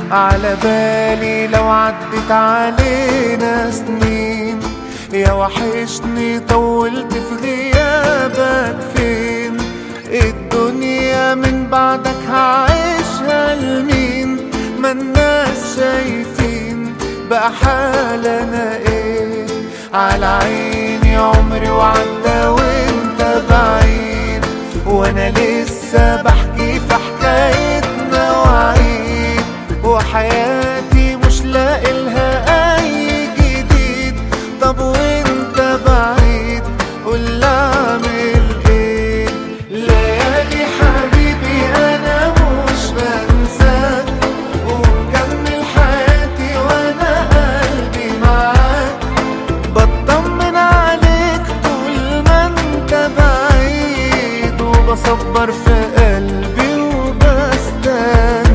على بالي لو عدت علينا سنين، يا وحشني طولت في غيابك فين؟ الدنيا من بعدك هعيشها لمين؟ ما الناس شايفين بقى حالنا ايه؟ على عيني عمري وعدى وانت بعيد، وانا لسه بحكي في حكايتنا وعيد، وحياتي مش لاقيلها اي جديد. طب وانت بعيد قول اعمل ايه؟ ليالي حبيبي انا مش بنساك، ومكمل حياتي وانا قلبي معاك، بطمن عليك طول ما انت بعيد، وبصبر في قلبي وبستناك.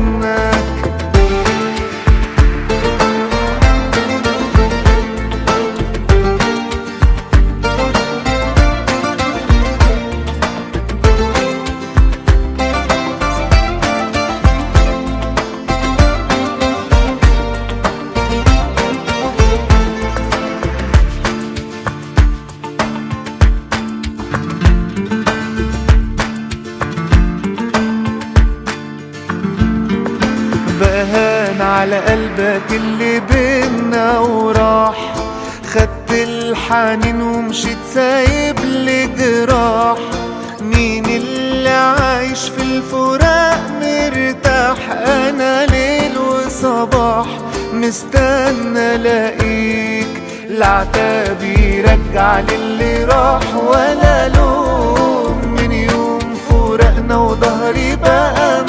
بهان على قلبك اللي بينا وراح، خدت الحنين ومشيت سايب لي جراح. مين اللي عايش في الفراق مرتاح؟ انا ليل وصباح مستنى الاقيك، العتاب يرجع للي راح ولا لوم، من يوم فراقنا وظهري بقى